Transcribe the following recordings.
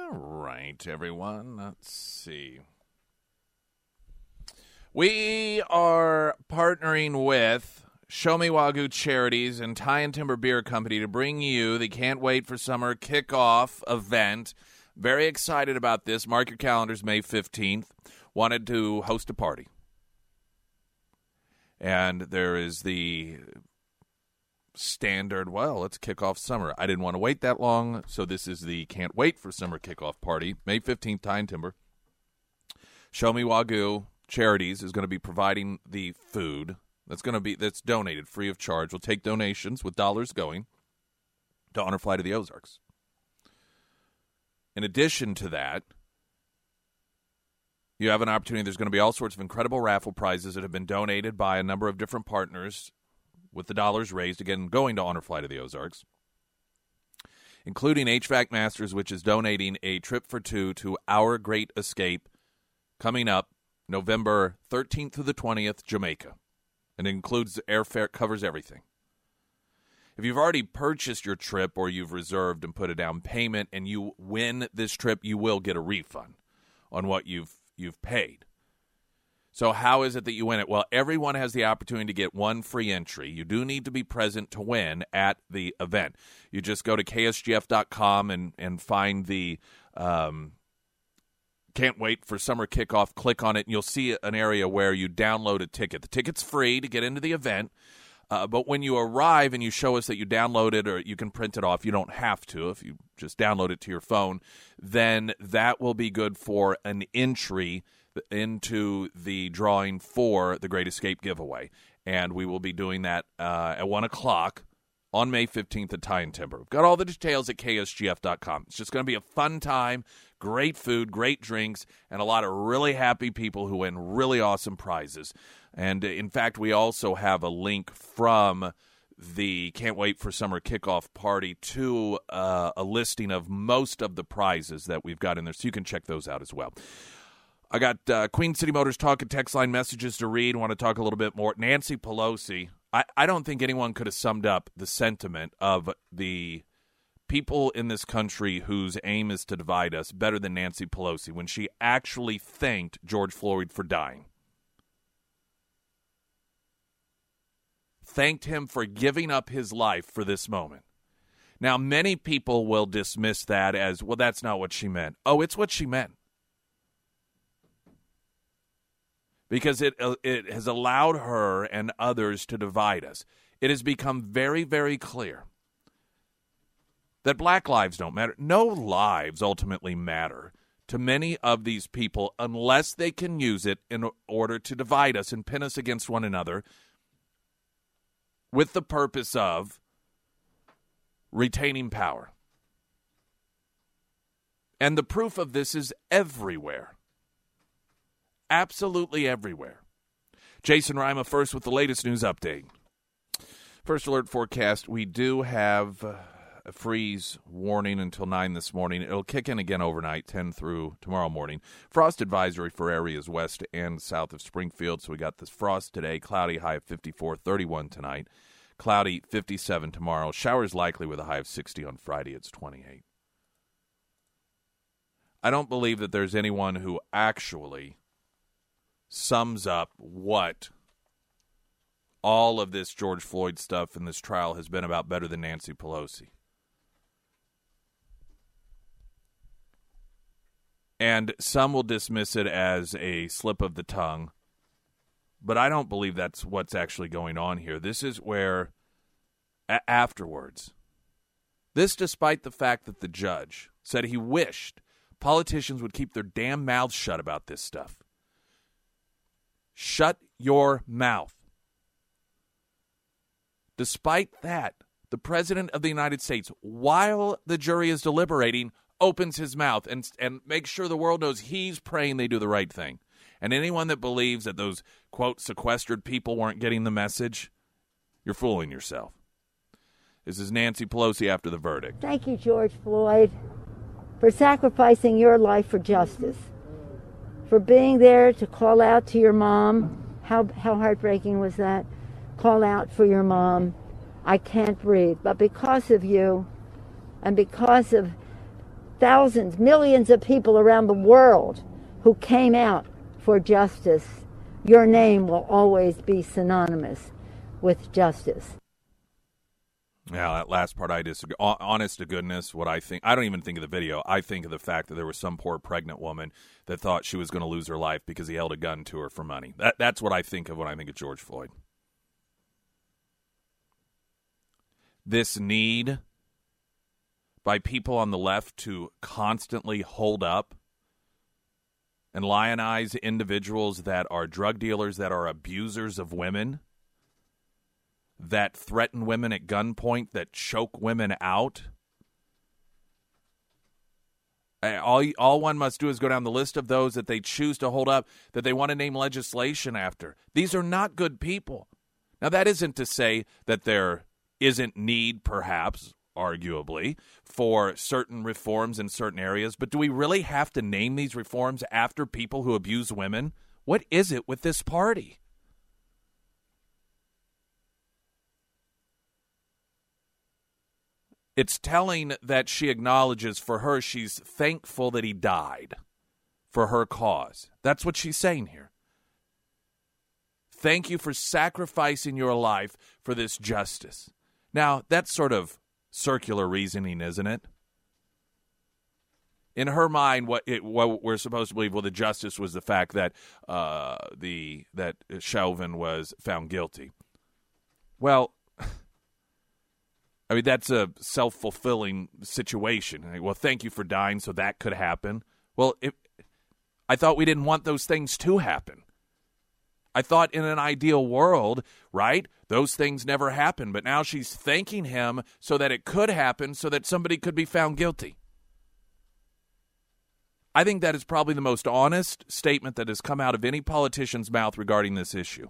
All right, everyone. Let's see. We are partnering with Show Me Wagyu Charities and Tie and Timber Beer Company to bring you the Can't Wait for Summer kickoff event. Very excited about this. Mark your calendars, May 15th. Wanted to host a party. And there is the standard, well, let's kick off summer. I didn't want to wait that long, so this is the Can't Wait for Summer kickoff party. May 15th, Tie and Timber. Show Me Wagyu Charities is going to be providing the food. That's donated free of charge. We'll take donations with dollars going to Honor Flight of the Ozarks. In addition to that, you have an opportunity. There's going to be all sorts of incredible raffle prizes that have been donated by a number of different partners with the dollars raised, again, going to Honor Flight of the Ozarks, including HVAC Masters, which is donating a trip for two to Our Great Escape coming up November 13th through the 20th, Jamaica. And it includes airfare, covers everything. If you've already purchased your trip or you've reserved and put a down payment and you win this trip, you will get a refund on what you've paid. So how is it that you win it? Well, everyone has the opportunity to get one free entry. You do need to be present to win at the event. You just go to ksgf.com and find the Can't Wait for Summer Kickoff. Click on it, and you'll see an area where you download a ticket. The ticket's free to get into the event, but when you arrive and you show us that you downloaded or you can print it off, you don't have to. If you just download it to your phone, then that will be good for an entry into the drawing for the Great Escape giveaway. And we will be doing that at 1 o'clock on May 15th at Tie and Timber. We've got all the details at ksgf.com. It's just going to be a fun time, great food, great drinks, and a lot of really happy people who win really awesome prizes. And, in fact, we also have a link from the Can't Wait for Summer kickoff party to a listing of most of the prizes that we've got in there, so you can check those out as well. I got Queen City Motors talk and text line messages to read. I want to talk a little bit more. Nancy Pelosi, I don't think anyone could have summed up the sentiment of the people in this country whose aim is to divide us better than Nancy Pelosi when she actually thanked George Floyd for dying. Thanked him for giving up his life for this moment. Now, many people will dismiss that as, well, that's not what she meant. Oh, it's what she meant. Because it has allowed her and others to divide us. It has become very, very clear that black lives don't matter. No lives ultimately matter to many of these people unless they can use it in order to divide us and pin us against one another with the purpose of retaining power. And the proof of this is everywhere. Absolutely everywhere. Jason Rima first with the latest news update. First alert forecast, we do have a freeze warning until 9 this morning. It'll kick in again overnight, 10 through tomorrow morning. Frost advisory for areas west and south of Springfield. So we got this frost today, cloudy, high of 54, 31 tonight. Cloudy, 57 tomorrow. Showers likely with a high of 60 on Friday. It's 28. I don't believe that there's anyone who actually sums up what all of this George Floyd stuff and this trial has been about better than Nancy Pelosi. And some will dismiss it as a slip of the tongue, but I don't believe that's what's actually going on here. This is where, afterwards, this despite the fact that the judge said he wished politicians would keep their damn mouths shut about this stuff. Shut your mouth. Despite that, the President of the United States, while the jury is deliberating, opens his mouth and makes sure the world knows he's praying they do the right thing. And anyone that believes that those, quote, sequestered people weren't getting the message, you're fooling yourself. This is Nancy Pelosi after the verdict. Thank you, George Floyd, for sacrificing your life for justice, for being there to call out to your mom. How heartbreaking was that? Call out for your mom. I can't breathe. But because of you and because of thousands, millions of people around the world who came out for justice, your name will always be synonymous with justice. Yeah, that last part I disagree. Honest to goodness, what I think, I don't even think of the video. I think of the fact that there was some poor pregnant woman that thought she was going to lose her life because he held a gun to her for money. That's what I think of when I think of George Floyd. This need by people on the left to constantly hold up and lionize individuals that are drug dealers, that are abusers of women, that threaten women at gunpoint, that choke women out. All one must do is go down the list of those that they choose to hold up, that they want to name legislation after. These are not good people. Now, that isn't to say that there isn't need, perhaps, arguably, for certain reforms in certain areas, but do we really have to name these reforms after people who abuse women? What is it with this party? It's telling that she acknowledges, for her, she's thankful that he died for her cause. That's what she's saying here. Thank you for sacrificing your life for this justice. Now, that's sort of circular reasoning, isn't it? In her mind, what we're supposed to believe, well, the justice was the fact that that Chauvin was found guilty. Well, I mean, that's a self-fulfilling situation. Well, thank you for dying, so that could happen. Well, I thought we didn't want those things to happen. I thought in an ideal world, right, those things never happen. But now she's thanking him so that it could happen, so that somebody could be found guilty. I think that is probably the most honest statement that has come out of any politician's mouth regarding this issue.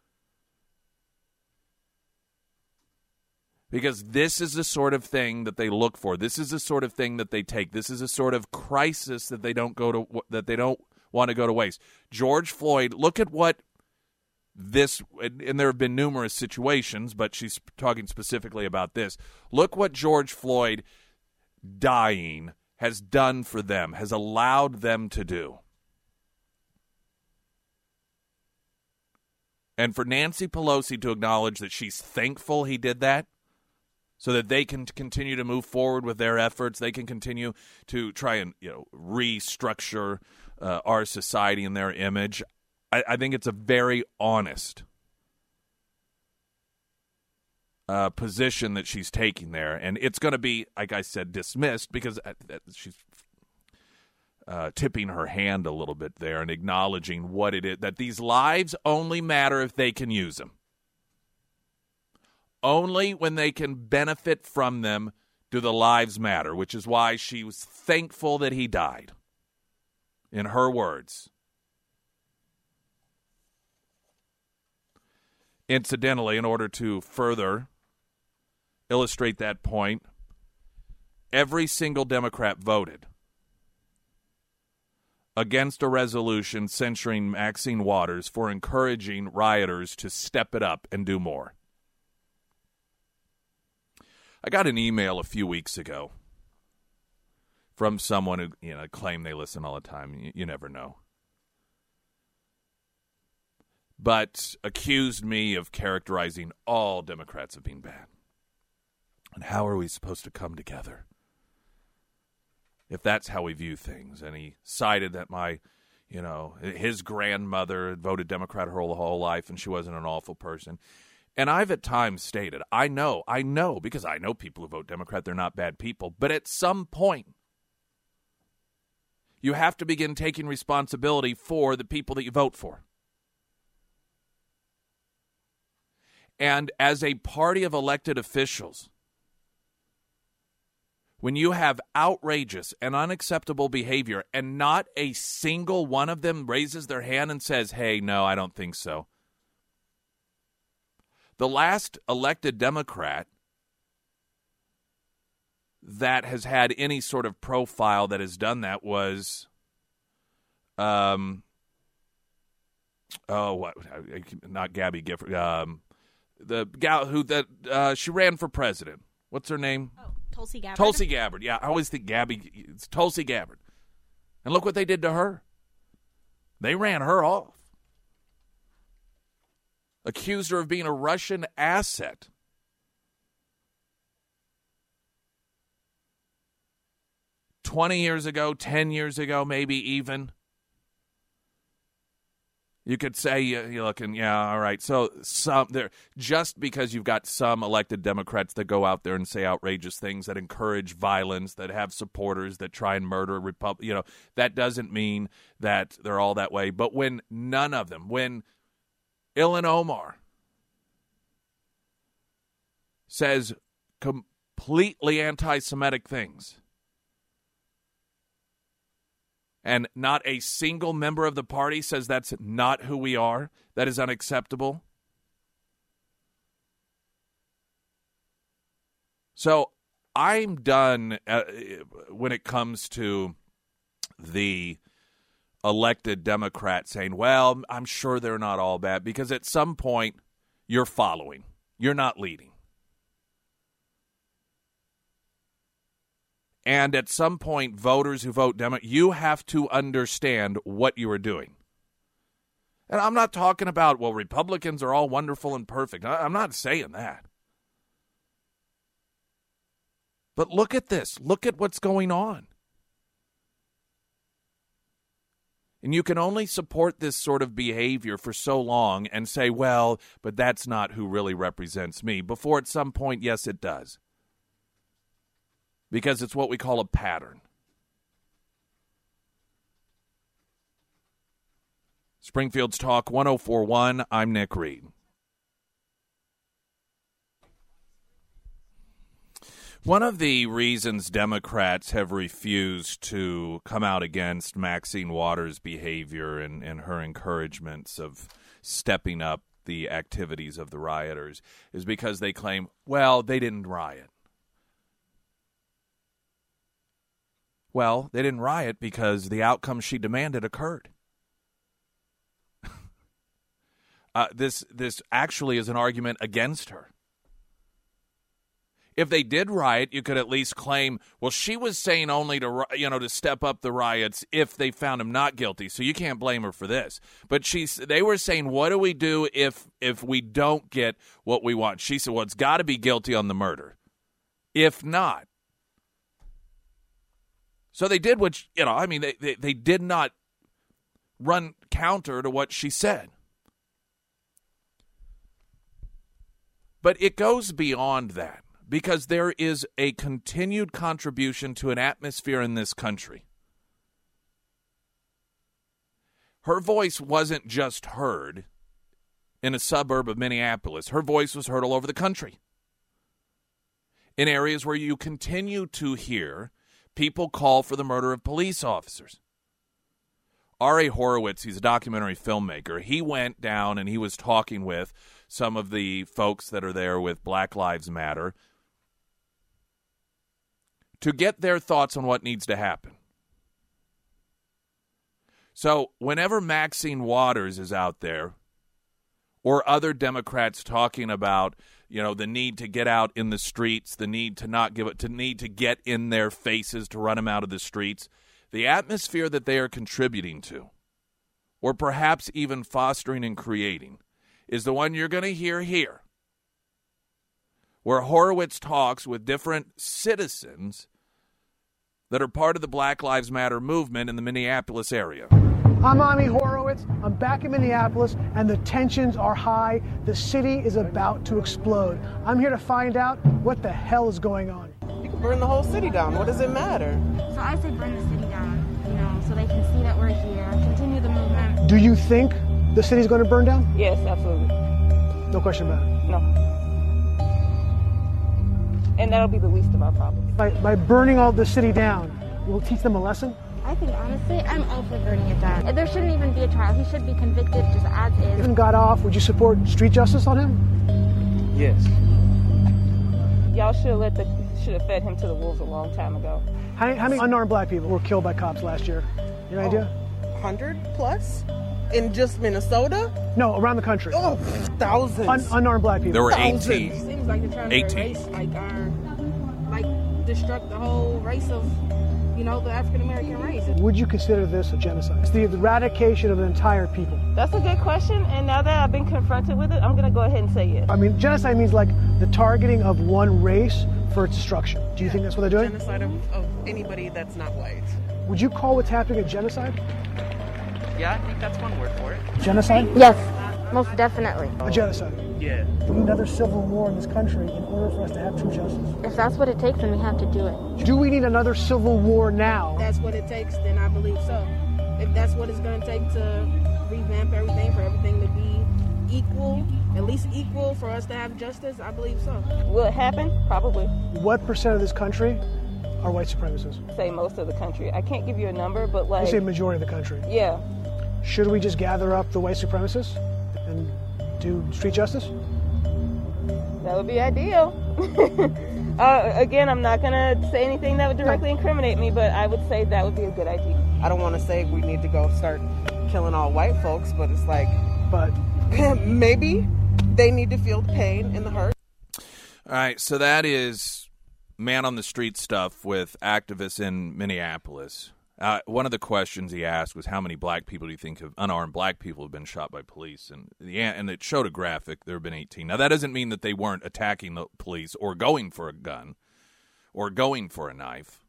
Because this is the sort of thing that they look for. This is the sort of thing that they take. This is a sort of crisis that they don't want to go to waste. George Floyd, look at what this, and there have been numerous situations, but she's talking specifically about this. Look what George Floyd dying has done for them, has allowed them to do. And for Nancy Pelosi to acknowledge that she's thankful he did that, so that they can continue to move forward with their efforts, they can continue to try and restructure our society and their image. I think it's a very honest position that she's taking there, and it's going to be, like I said, dismissed because she's tipping her hand a little bit there and acknowledging what it is, that these lives only matter if they can use them. Only when they can benefit from them do the lives matter, which is why she was thankful that he died, in her words. Incidentally, in order to further illustrate that point, every single Democrat voted against a resolution censuring Maxine Waters for encouraging rioters to step it up and do more. I got an email a few weeks ago from someone who claimed they listen all the time. You never know. But accused me of characterizing all Democrats of being bad. And how are we supposed to come together if that's how we view things? And he cited that his grandmother had voted Democrat her whole life and she wasn't an awful person. And I've at times stated, I know, because I know people who vote Democrat, they're not bad people. But at some point, you have to begin taking responsibility for the people that you vote for. And as a party of elected officials, when you have outrageous and unacceptable behavior and not a single one of them raises their hand and says, hey, no, I don't think so. The last elected Democrat that has had any sort of profile that has done that was, not Gabby Gifford, the gal who she ran for president. What's her name? Oh, Tulsi Gabbard. Tulsi Gabbard. Yeah, I always think Gabby. It's Tulsi Gabbard. And look what they did to her. They ran her off. Accused her of being a Russian asset. "20 years ago, 10 years ago, maybe even. You could say, you're looking, yeah, all right. So just because you've got some elected Democrats that go out there and say outrageous things, that encourage violence, that have supporters that try and murder that doesn't mean that they're all that way. But when none of them, when Ilhan Omar says completely anti-Semitic things, and not a single member of the party says that's not who we are, that is unacceptable. So I'm done when it comes to the elected Democrats saying, well, I'm sure they're not all bad, because at some point you're following. You're not leading. And at some point, voters who vote Democrat, you have to understand what you are doing. And I'm not talking about, well, Republicans are all wonderful and perfect. I'm not saying that. But look at this. Look at what's going on. And you can only support this sort of behavior for so long and say, well, but that's not who really represents me. Before at some point, yes, it does. Because it's what we call a pattern. Springfield's Talk 1041, I'm Nick Reed. One of the reasons Democrats have refused to come out against Maxine Waters' behavior and her encouragements of stepping up the activities of the rioters is because they claim, well, they didn't riot. Well, they didn't riot because the outcome she demanded occurred. This actually is an argument against her. If they did riot, you could at least claim, well, she was saying only to step up the riots if they found him not guilty, so you can't blame her for this. But they were saying, what do we do if we don't get what we want? She said, well, it's got to be guilty on the murder. If not. So they did what, they did not run counter to what she said. But it goes beyond that, because there is a continued contribution to an atmosphere in this country. Her voice wasn't just heard in a suburb of Minneapolis. Her voice was heard all over the country. In areas where you continue to hear people call for the murder of police officers. R.A. Horowitz, he's a documentary filmmaker. He went down and he was talking with some of the folks that are there with Black Lives Matter to get their thoughts on what needs to happen. So whenever Maxine Waters is out there, or other Democrats talking about, the need to get out in the streets, the need to not give it, to need to get in their faces to run them out of the streets, the atmosphere that they are contributing to, or perhaps even fostering and creating, is the one you're going to hear here, where Horowitz talks with different citizens that are part of the Black Lives Matter movement in the Minneapolis area. I'm Ami Horowitz. I'm back in Minneapolis, and the tensions are high. The city is about to explode. I'm here to find out what the hell is going on. You can burn the whole city down. What does it matter? So I say burn the city down, so they can see that we're here, continue the movement. Do you think the city's going to burn down? Yes, absolutely. No question about it. No. And that'll be the least of our problems. By burning all the city down, we'll teach them a lesson? I think, honestly, I'm all for burning it down. There shouldn't even be a trial. He should be convicted just as is. If he got off, would you support street justice on him? Yes. Y'all should have fed him to the wolves a long time ago. How many unarmed black people were killed by cops last year? You have any idea? 100 plus? In just Minnesota? No, around the country. Oh, thousands. Unarmed black people. There were thousands. 18. Seems like they're trying to 18. erase destruct the whole race of, the African American race. Would you consider this a genocide? It's the eradication of an entire people. That's a good question, and now that I've been confronted with it, I'm going to go ahead and say yes. I mean, genocide means like the targeting of one race for its destruction. Do you think that's what they're doing? Genocide of anybody that's not white. Would you call what's happening a genocide? Yeah, I think that's one word for it. Genocide? Yes, most definitely. A genocide. Yeah. We need another civil war in this country in order for us to have true justice. If that's what it takes, then we have to do it. Do we need another civil war now? If that's what it takes, then I believe so. If that's what it's going to take to revamp everything, for everything to be equal, at least equal for us to have justice, I believe so. Will it happen? Probably. What percent of this country are white supremacists? Say most of the country. I can't give you a number, but You say majority of the country. Yeah. Should we just gather up the white supremacists and do street justice? That would be ideal. Again, I'm not going to say anything that would directly incriminate me, but I would say that would be a good idea. I don't want to say we need to go start killing all white folks, but it's like, But maybe they need to feel the pain and the hurt. All right, so that is man on the street stuff with activists in Minneapolis. One of the questions he asked was, how many black people do you think unarmed black people have been shot by police? And it showed a graphic. There have been 18. Now, that doesn't mean that they weren't attacking the police or going for a gun or going for a knife.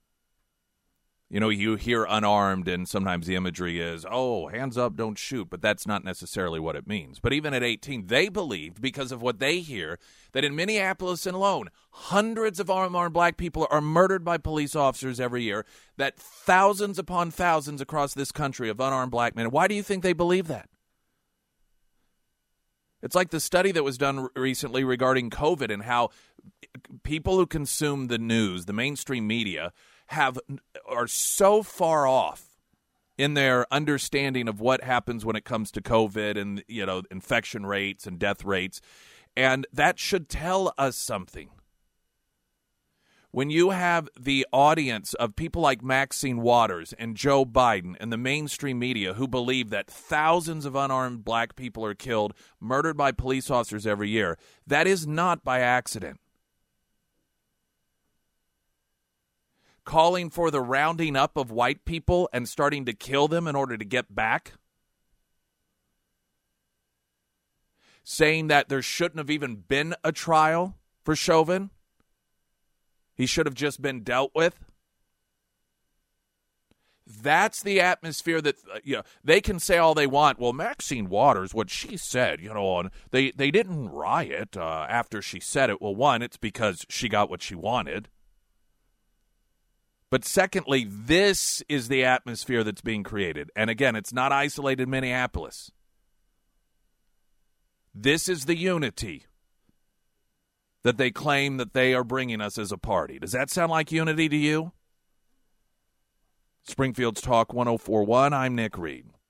You hear unarmed, and sometimes the imagery is, oh, hands up, don't shoot, but that's not necessarily what it means. But even at 18, they believed, because of what they hear, that in Minneapolis alone, hundreds of unarmed black people are murdered by police officers every year, that thousands upon thousands across this country of unarmed black men. Why do you think they believe that? It's like the study that was done recently regarding COVID and how people who consume the news, the mainstream media, are so far off in their understanding of what happens when it comes to COVID and, infection rates and death rates. And that should tell us something. When you have the audience of people like Maxine Waters and Joe Biden and the mainstream media who believe that thousands of unarmed black people are killed, murdered by police officers every year, that is not by accident. Calling for the rounding up of white people and starting to kill them in order to get back. Saying that there shouldn't have even been a trial for Chauvin. He should have just been dealt with. That's the atmosphere that, they can say all they want. Well, Maxine Waters, what she said, they didn't riot after she said it. Well, one, it's because she got what she wanted. But secondly, this is the atmosphere that's being created. And again, it's not isolated Minneapolis. This is the unity that they claim that they are bringing us as a party. Does that sound like unity to you? Springfield's Talk 104.1, I'm Nick Reed.